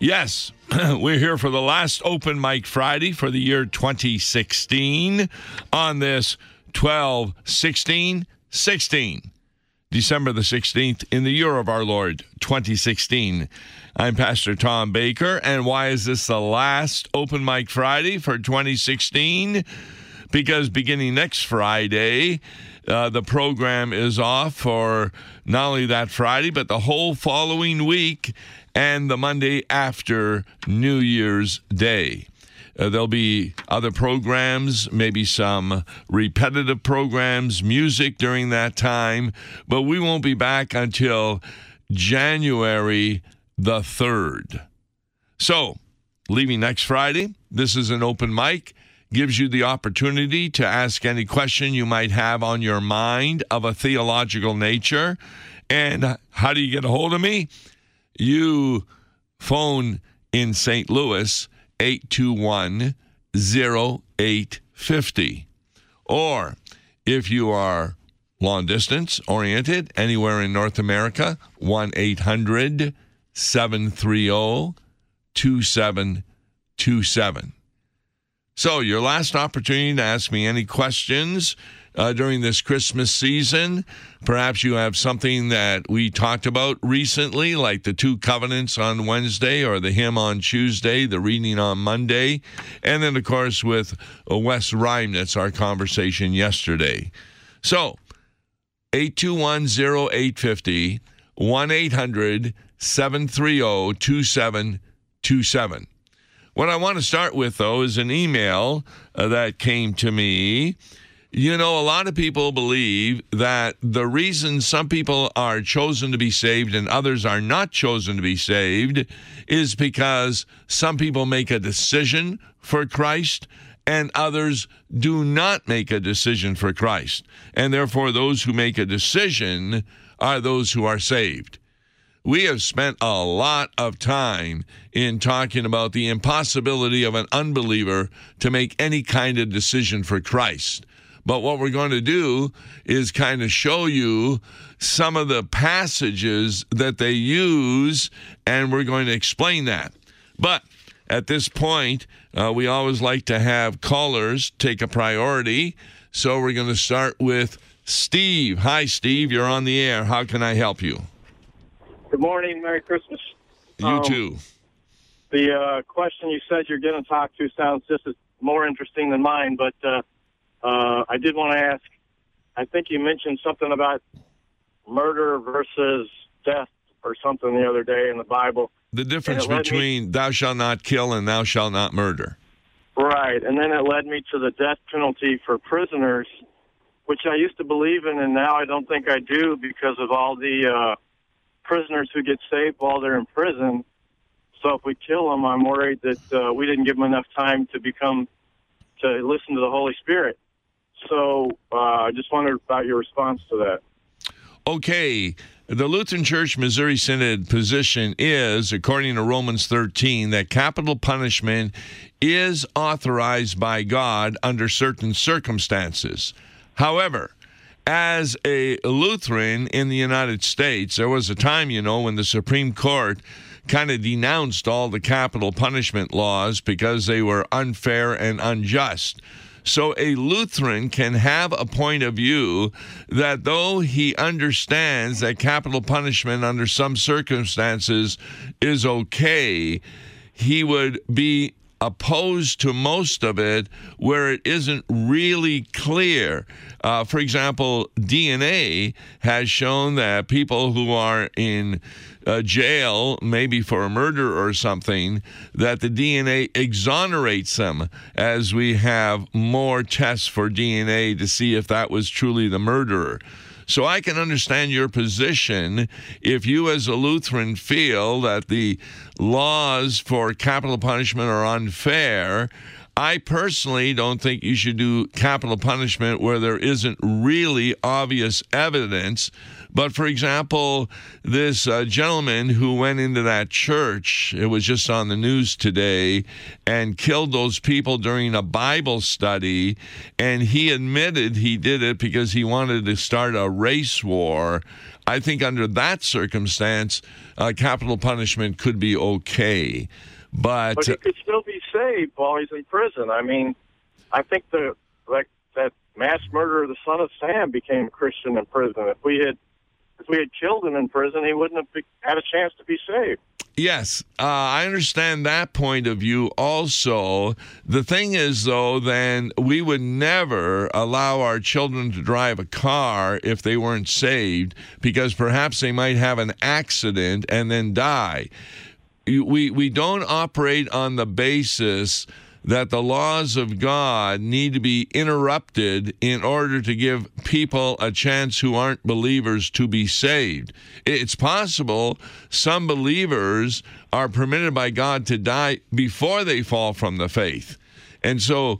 Yes, we're here for the last Open Mic Friday for the year 2016 on this 12/16/16, December the 16th in the year of our Lord 2016. I'm Pastor Tom Baker, and why is this the last Open Mic Friday for 2016? Because beginning next Friday, the program is off for not only that Friday, but the whole following week and the Monday after New Year's Day. There'll be other programs, maybe some repetitive programs, music during that time, but we won't be back until January the 3rd. So, leaving next Friday, this is an open mic. Gives you the opportunity to ask any question you might have on your mind of a theological nature. And how do you get a hold of me? You phone in St. Louis, 821-0850. Or if you are long distance oriented, anywhere in North America, 1-800-730-2727. So, your last opportunity to ask me any questions during this Christmas season. Perhaps you have something that we talked about recently, like the two covenants on Wednesday or the hymn on Tuesday, the reading on Monday. And then, of course, with Wes Reimnitz, our conversation yesterday. So, 821-0850, 1-800-730-2727. What I want to start with, though, is an email that came to me. You know, a lot of people believe that the reason some people are chosen to be saved and others are not chosen to be saved is because some people make a decision for Christ and others do not make a decision for Christ. And therefore, those who make a decision are those who are saved. We have spent a lot of time in talking about the impossibility of an unbeliever to make any kind of decision for Christ. But what we're going to do is kind of show you some of the passages that they use, and we're going to explain that. But at this point, we always like to have callers take a priority. So we're going to start with Steve. Hi, Steve. You're on the air. How can I help you? Good morning. Merry Christmas. You too. The question you said you're going to talk to sounds just as more interesting than mine, but I did want to ask, I think you mentioned something about murder versus death or something the other day in the Bible. The difference between thou shalt not kill and thou shalt not murder. Right, and then it led me to the death penalty for prisoners, which I used to believe in, and now I don't think I do because of all the prisoners who get saved while they're in prison. So if we kill them, I'm worried that we didn't give them enough time to listen to the Holy Spirit. So I just wondered about your response to that. Okay. The Lutheran Church Missouri Synod position is, according to Romans 13, that capital punishment is authorized by God under certain circumstances. However, as a Lutheran in the United States, there was a time, when the Supreme Court kind of denounced all the capital punishment laws because they were unfair and unjust. So a Lutheran can have a point of view that though he understands that capital punishment under some circumstances is okay, he would be opposed to most of it where it isn't really clear. For example, DNA has shown that people who are in jail, maybe for a murder or something, that the DNA exonerates them as we have more tests for DNA to see if that was truly the murderer. So I can understand your position if you as a Lutheran feel that the laws for capital punishment are unfair. I personally don't think you should do capital punishment where there isn't really obvious evidence. But, for example, this gentleman who went into that church, it was just on the news today, and killed those people during a Bible study, and he admitted he did it because he wanted to start a race war. I think under that circumstance, capital punishment could be okay. But he could still be saved while he's in prison. I mean, I think that mass murderer of the son of Sam became a Christian in prison. If we had killed him in prison, he wouldn't have had a chance to be saved. Yes, I understand that point of view also. The thing is, though, then we would never allow our children to drive a car if they weren't saved, because perhaps they might have an accident and then die. We don't operate on the basis that the laws of God need to be interrupted in order to give people a chance who aren't believers to be saved. It's possible some believers are permitted by God to die before they fall from the faith. And so,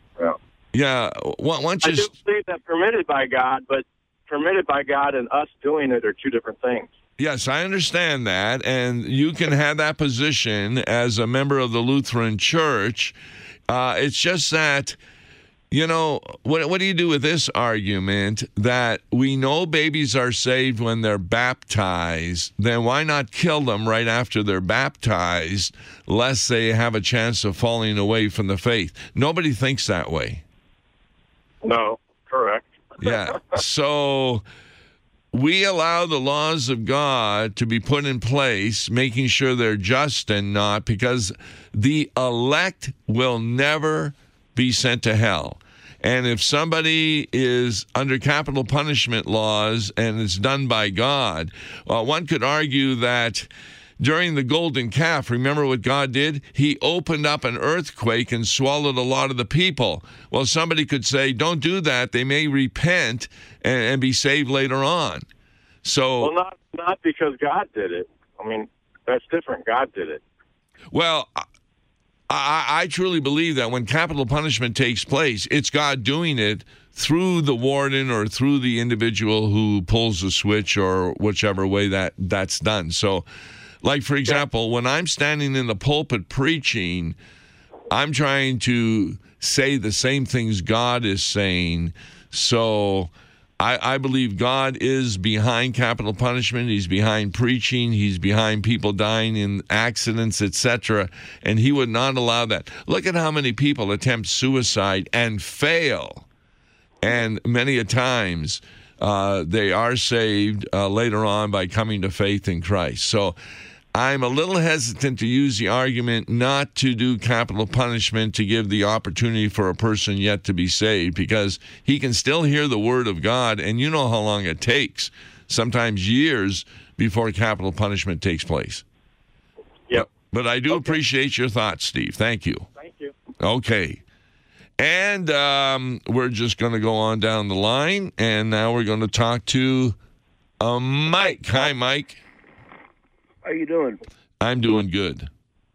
once I do believe that permitted by God, but permitted by God and us doing it are two different things. Yes, I understand that, and you can have that position as a member of the Lutheran Church. It's just that, what do you do with this argument that we know babies are saved when they're baptized? Then why not kill them right after they're baptized, lest they have a chance of falling away from the faith? Nobody thinks that way. No, correct. Yeah, so we allow the laws of God to be put in place, making sure they're just and not, because the elect will never be sent to hell. And if somebody is under capital punishment laws and it's done by God, one could argue that during the golden calf, remember what God did? He opened up an earthquake and swallowed a lot of the people. Well, somebody could say, don't do that. They may repent and be saved later on. So, well, not because God did it. I mean, that's different. God did it. Well, I truly believe that when capital punishment takes place, it's God doing it through the warden or through the individual who pulls the switch or whichever way that's done. So, like, for example, when I'm standing in the pulpit preaching, I'm trying to say the same things God is saying. So I believe God is behind capital punishment. He's behind preaching. He's behind people dying in accidents, etc. And he would not allow that. Look at how many people attempt suicide and fail. And many a times they are saved later on by coming to faith in Christ. So I'm a little hesitant to use the argument not to do capital punishment to give the opportunity for a person yet to be saved, because he can still hear the word of God, and you know how long it takes, sometimes years before capital punishment takes place. Yep. But I do appreciate your thoughts, Steve. Thank you. Thank you. Okay. And we're just going to go on down the line, and now we're going to talk to Mike. Hi, Mike. How you doing? I'm doing good.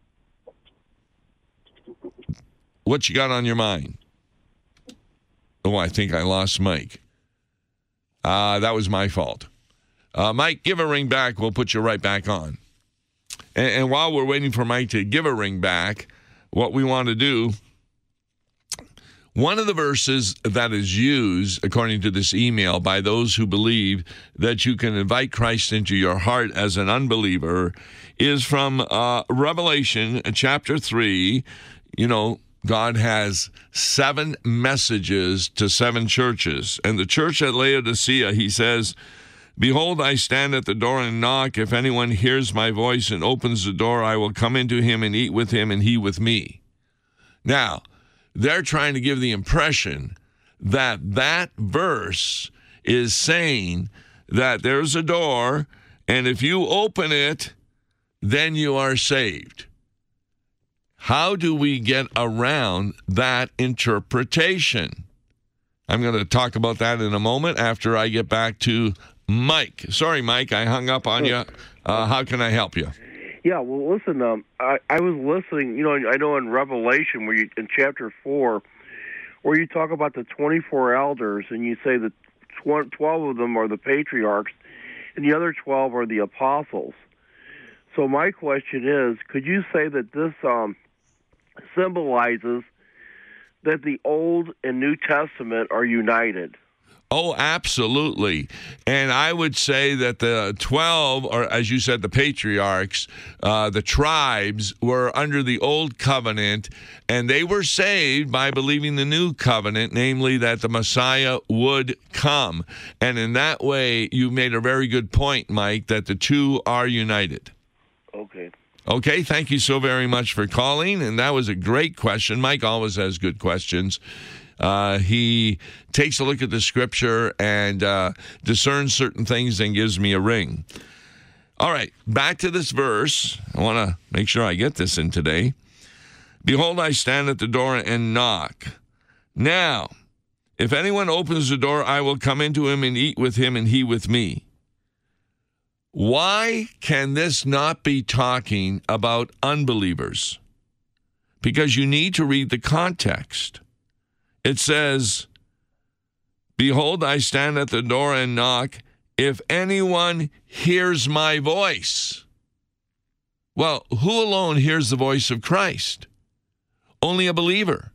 What you got on your mind? Oh, I think I lost Mike. That was my fault. Mike, give a ring back. We'll put you right back on. And while we're waiting for Mike to give a ring back, what we want to do, one of the verses that is used, according to this email, by those who believe that you can invite Christ into your heart as an unbeliever is from Revelation chapter 3. You know, God has 7 messages to 7 churches. And the church at Laodicea, he says, "Behold, I stand at the door and knock. If anyone hears my voice and opens the door, I will come into him and eat with him and he with me." Now, they're trying to give the impression that that verse is saying that there's a door, and if you open it, then you are saved. How do we get around that interpretation? I'm going to talk about that in a moment after I get back to Mike. Sorry, Mike, I hung up on you. How can I help you? Yeah, well, listen, I was listening, I know in Revelation, in chapter 4, where you talk about the 24 elders, and you say that 12 of them are the patriarchs, and the other 12 are the apostles. So my question is, could you say that this symbolizes that the Old and New Testament are united? Oh, absolutely. And I would say that the 12, or as you said, the patriarchs, the tribes, were under the old covenant, and they were saved by believing the new covenant, namely that the Messiah would come. And in that way, you made a very good point, Mike, that the two are united. Okay. Okay, thank you so very much for calling, and that was a great question. Mike always has good questions. He takes a look at the scripture and discerns certain things and gives me a ring. All right, back to this verse. I want to make sure I get this in today. Behold, I stand at the door and knock. Now, if anyone opens the door, I will come into him and eat with him and he with me. Why can this not be talking about unbelievers? Because you need to read the context. It says, behold, I stand at the door and knock. If anyone hears my voice. Well, who alone hears the voice of Christ? Only a believer.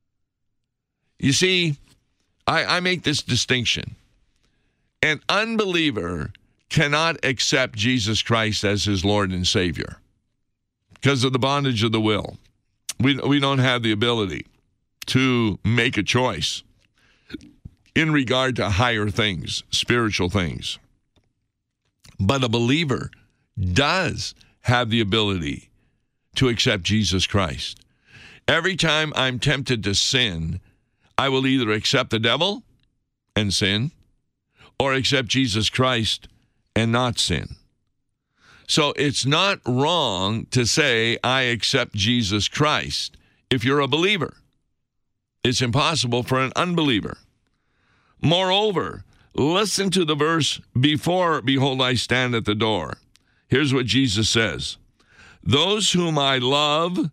You see, I make this distinction. An unbeliever cannot accept Jesus Christ as his Lord and Savior because of the bondage of the will. We don't have the ability to make a choice in regard to higher things, spiritual things. But a believer does have the ability to accept Jesus Christ. Every time I'm tempted to sin, I will either accept the devil and sin or accept Jesus Christ and not sin. So it's not wrong to say, I accept Jesus Christ if you're a believer. It's impossible for an unbeliever. Moreover, listen to the verse before, behold, I stand at the door. Here's what Jesus says. Those whom I love,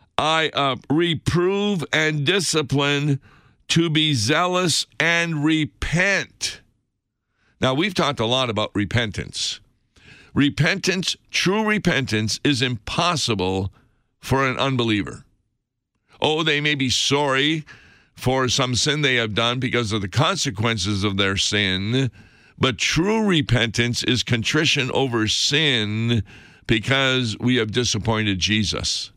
I reprove and discipline to be zealous and repent. Now, we've talked a lot about repentance. Repentance, true repentance, is impossible for an unbeliever. Oh, they may be sorry for some sin they have done because of the consequences of their sin, but true repentance is contrition over sin because we have disappointed Jesus.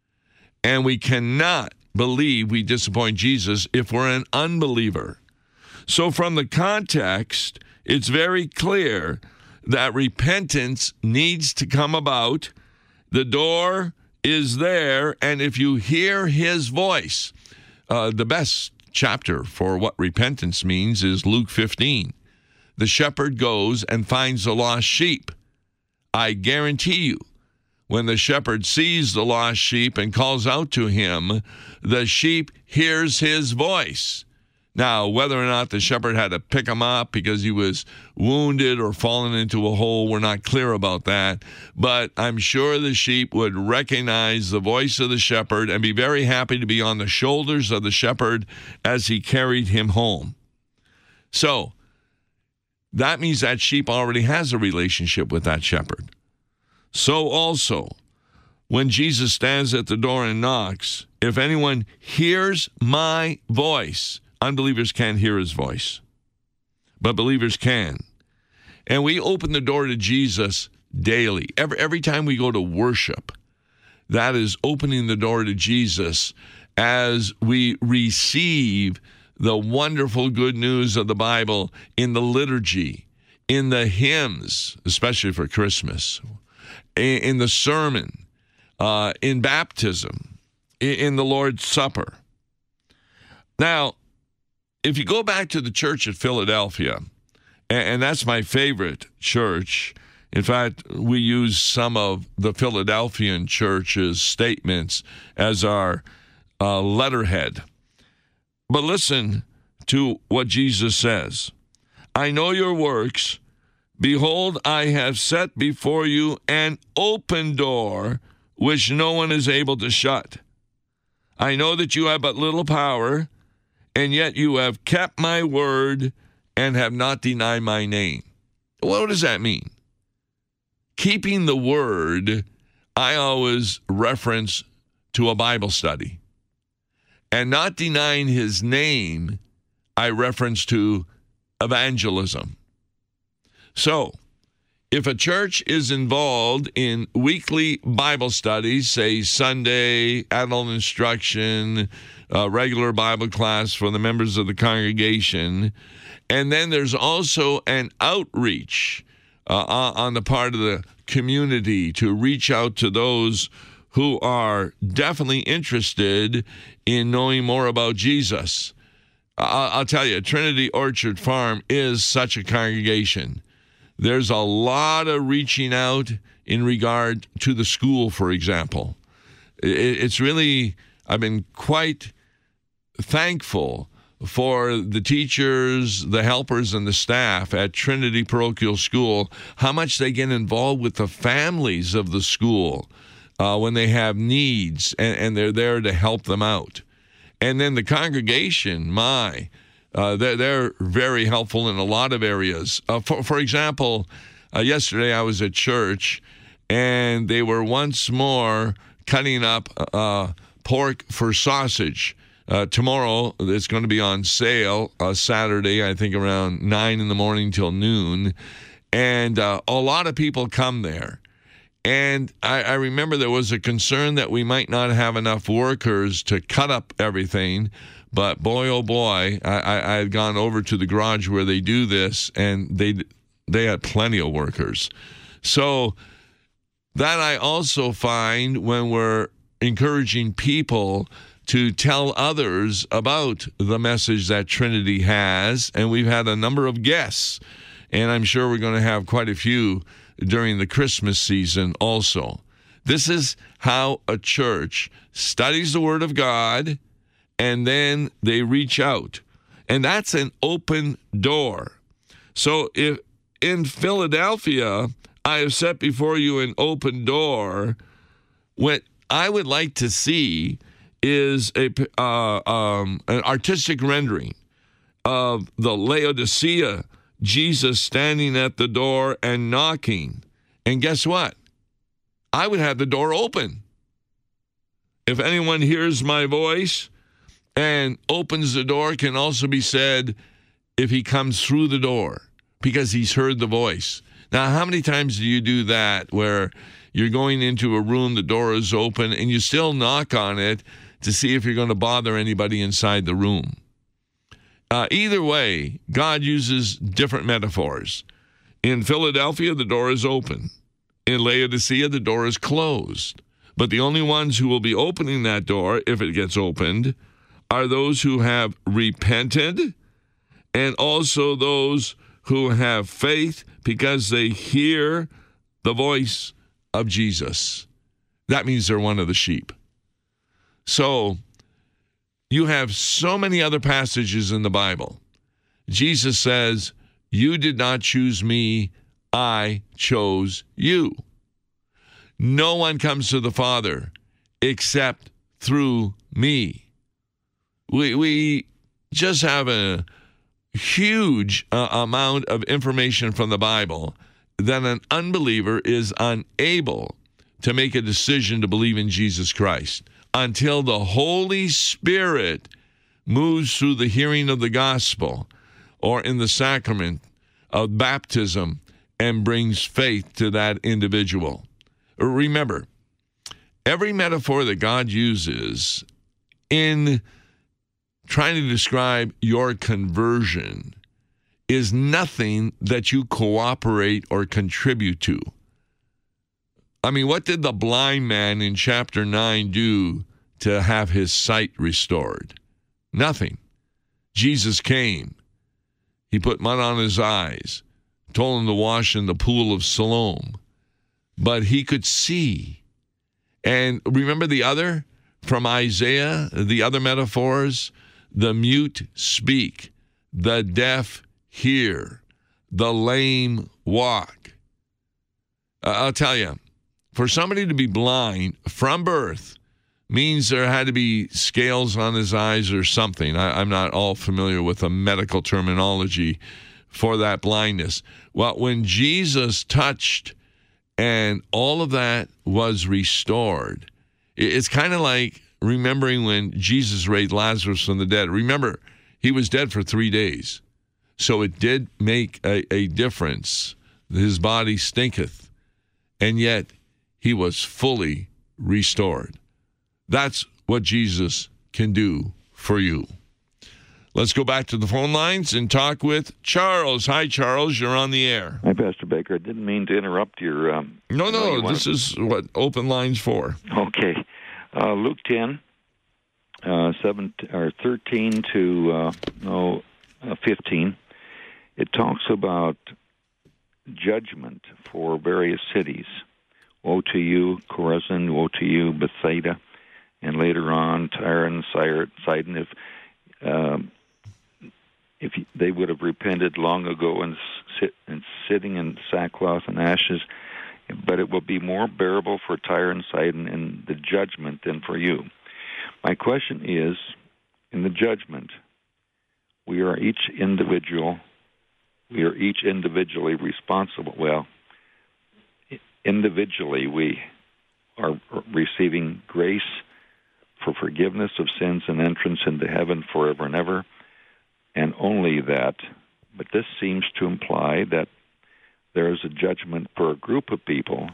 And we cannot believe we disappoint Jesus if we're an unbeliever. So from the context, it's very clear that repentance needs to come about. The door is there, and if you hear his voice, the best chapter for what repentance means is Luke 15. The shepherd goes and finds the lost sheep. I guarantee you, when the shepherd sees the lost sheep and calls out to him, the sheep hears his voice. Now, whether or not the shepherd had to pick him up because he was wounded or fallen into a hole, we're not clear about that. But I'm sure the sheep would recognize the voice of the shepherd and be very happy to be on the shoulders of the shepherd as he carried him home. So, that means that sheep already has a relationship with that shepherd. So also, when Jesus stands at the door and knocks, if anyone hears my voice, unbelievers can't hear his voice, but believers can. And we open the door to Jesus daily. Every time we go to worship, that is opening the door to Jesus as we receive the wonderful good news of the Bible in the liturgy, in the hymns, especially for Christmas, in the sermon, in baptism, in the Lord's Supper. Now, if you go back to the church at Philadelphia, and that's my favorite church. In fact, we use some of the Philadelphian church's statements as our letterhead. But listen to what Jesus says. I know your works, Behold, I have set before you an open door, which no one is able to shut. I know that you have but little power, and yet you have kept my word and have not denied my name. What does that mean? Keeping the word, I always reference to a Bible study. And not denying his name, I reference to evangelism. So, if a church is involved in weekly Bible studies, say Sunday, adult instruction, regular Bible class for the members of the congregation, and then there's also an outreach on the part of the community to reach out to those who are definitely interested in knowing more about Jesus. I'll tell you, Trinity Orchard Farm is such a congregation. There's a lot of reaching out in regard to the school, for example. It's really, I've been quite thankful for the teachers, the helpers, and the staff at Trinity Parochial School, how much they get involved with the families of the school when they have needs, and they're there to help them out. And then the congregation, they're very helpful in a lot of areas. For example, yesterday I was at church, and they were once more cutting up pork for sausage. Tomorrow, it's going to be on sale, Saturday, I think around 9 in the morning till noon. And a lot of people come there. And I remember there was a concern that we might not have enough workers to cut up everything. But boy, oh boy, I had gone over to the garage where they do this, and they had plenty of workers. So that I also find when we're encouraging people to tell others about the message that Trinity has. And we've had a number of guests, and I'm sure we're going to have quite a few during the Christmas season also. This is how a church studies the Word of God, and then they reach out. And that's an open door. So if in Philadelphia, I have set before you an open door, what I would like to see is an artistic rendering of the Laodicea, Jesus standing at the door and knocking. And guess what? I would have the door open. If anyone hears my voice and opens the door, can also be said if he comes through the door, because he's heard the voice. Now, how many times do you do that where you're going into a room, the door is open, and you still knock on it to see if you're going to bother anybody inside the room? Either way, God uses different metaphors. In Philadelphia, the door is open. In Laodicea, the door is closed. But the only ones who will be opening that door, if it gets opened, are those who have repented, and also those who have faith because they hear the voice of Jesus. That means they're one of the sheep. So, you have so many other passages in the Bible. Jesus says, "You did not choose me, I chose you." No one comes to the Father except through me. We just have a huge amount of information from the Bible that an unbeliever is unable to make a decision to believe in Jesus Christ until the Holy Spirit moves through the hearing of the gospel or in the sacrament of baptism and brings faith to that individual. Remember, every metaphor that God uses in trying to describe your conversion is nothing that you cooperate or contribute to. I mean, what did the blind man in chapter 9 do to have his sight restored? Nothing. Jesus came. He put mud on his eyes, told him to wash in the pool of Siloam. But he could see. And remember the other from Isaiah, the other metaphors? The mute speak, the deaf hear, the lame walk. I'll tell you, for somebody to be blind from birth means there had to be scales on his eyes or something. I'm not all familiar with the medical terminology for that blindness. Well, when Jesus touched and all of that was restored, it's kind of like remembering when Jesus raised Lazarus from the dead. Remember, he was dead for 3 days. So it did make a difference. His body stinketh, and yet he was fully restored. That's what Jesus can do for you. Let's go back to the phone lines and talk with Charles. Hi, Charles. You're on the air. Hi, Pastor Baker. I didn't mean to interrupt your... No. This is what open line's for. Okay. Luke 10, 13 to 15. It talks about judgment for various cities. Woe to you, Chorazin. Woe to you, Bethsaida. And later on, Tyre and Sidon. If they would have repented long ago and sitting in sackcloth and ashes, but it will be more bearable for Tyre and Sidon in the judgment than for you. My question is, in the judgment, we are each individually responsible. Well, individually we are receiving grace for forgiveness of sins and entrance into heaven forever and ever, and only that. But this seems to imply that there is a judgment for a group of people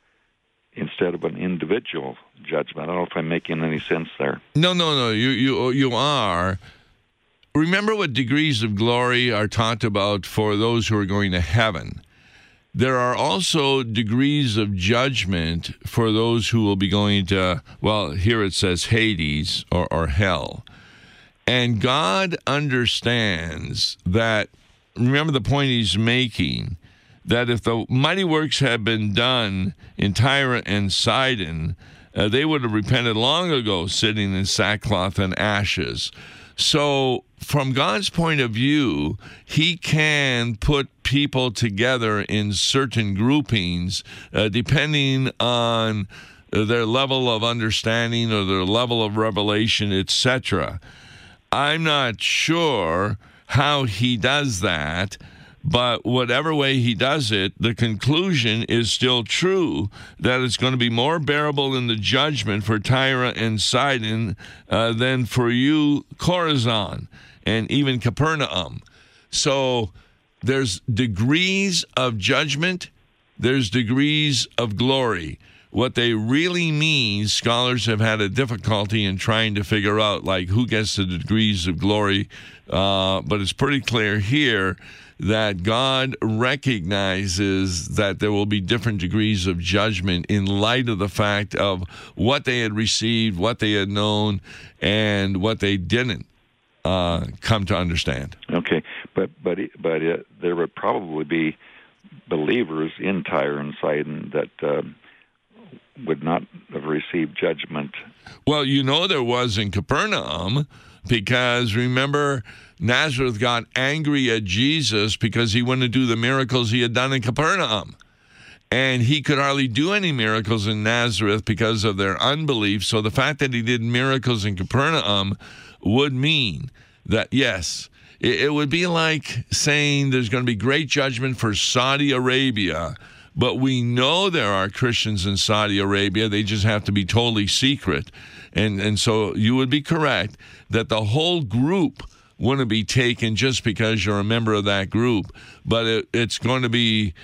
instead of an individual judgment. I don't know if I'm making any sense there. No. You are. Remember what degrees of glory are talked about for those who are going to heaven. There are also degrees of judgment for those who will be going to, well, here it says Hades or hell. And God understands that, remember the point he's making, that if the mighty works had been done in Tyre and Sidon, they would have repented long ago, sitting in sackcloth and ashes. So from God's point of view, he can put people together in certain groupings depending on their level of understanding or their level of revelation, etc. I'm not sure how he does that, but whatever way he does it, the conclusion is still true, that it's going to be more bearable in the judgment for Tyre and Sidon than for you, Chorazin, and even Capernaum. So there's degrees of judgment, there's degrees of glory. What they really mean, scholars have had a difficulty in trying to figure out, like, who gets the degrees of glory, but it's pretty clear here that God recognizes that there will be different degrees of judgment in light of the fact of what they had received, what they had known, and what they didn't come to understand. Okay, but there would probably be believers in Tyre and Sidon that would not have received judgment. Well, there was in Capernaum, because remember, Nazareth got angry at Jesus because he wouldn't do the miracles he had done in Capernaum. And he could hardly do any miracles in Nazareth because of their unbelief. So the fact that he did miracles in Capernaum would mean that, yes, it would be like saying there's going to be great judgment for Saudi Arabia, but we know there are Christians in Saudi Arabia. They just have to be totally secret. And so you would be correct that the whole group wouldn't be taken just because you're a member of that group. But it's going to be,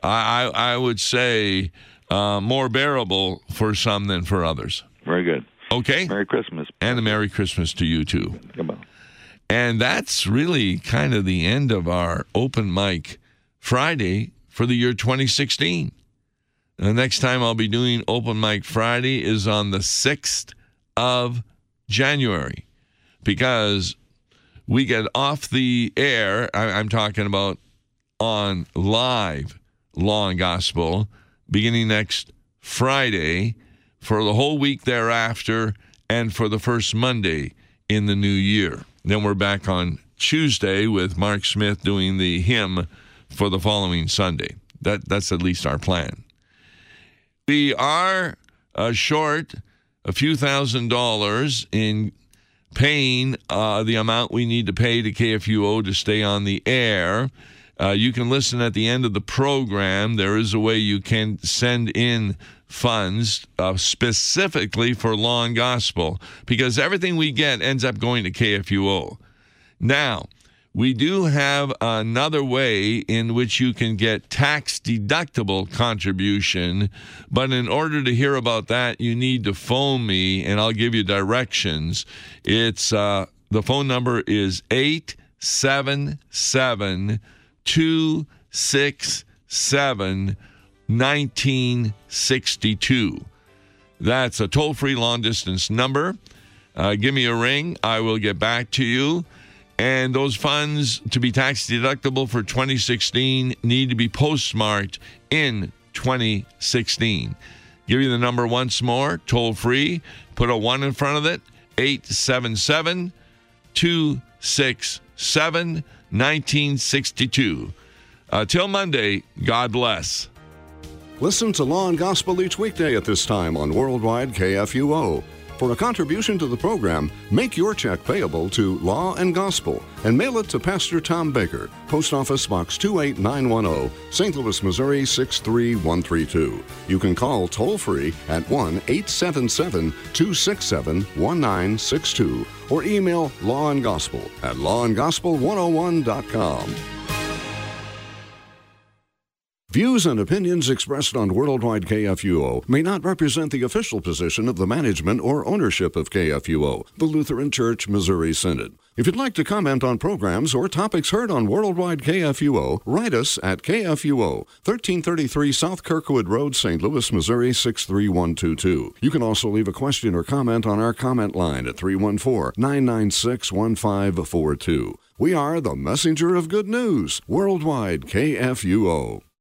I would say, more bearable for some than for others. Very good. Okay? Merry Christmas. And a Merry Christmas to you, too. Come on. And that's really kind of the end of our Open Mic Friday for the year 2016. The next time I'll be doing Open Mic Friday is on the 6th of January, because we get off the air, I'm talking about on live Law and Gospel, beginning next Friday, for the whole week thereafter, and for the first Monday in the new year. Then we're back on Tuesday with Mark Smith doing the hymn for the following Sunday. That's at least our plan. We are short a few $1,000s in paying the amount we need to pay to KFUO to stay on the air. You can listen at the end of the program. There is a way you can send in funds specifically for Law and Gospel, because everything we get ends up going to KFUO. Now, we do have another way in which you can get tax-deductible contribution, but in order to hear about that, you need to phone me, and I'll give you directions. It's the phone number is 877-267-1962. That's a toll-free long-distance number. Give me a ring. I will get back to you. And those funds, to be tax-deductible for 2016, need to be postmarked in 2016. Give you the number once more, toll-free. Put a 1 in front of it, 877-267-1962. Till Monday, God bless. Listen to Law and Gospel each weekday at this time on Worldwide KFUO. For a contribution to the program, make your check payable to Law and Gospel and mail it to Pastor Tom Baker, Post Office Box 28910, St. Louis, Missouri 63132. You can call toll-free at 1-877-267-1962 or email lawandgospel@lawandgospel101.com. Views and opinions expressed on Worldwide KFUO may not represent the official position of the management or ownership of KFUO, the Lutheran Church Missouri Synod. If you'd like to comment on programs or topics heard on Worldwide KFUO, write us at KFUO, 1333 South Kirkwood Road, St. Louis, Missouri 63122. You can also leave a question or comment on our comment line at 314-996-1542. We are the messenger of good news, Worldwide KFUO.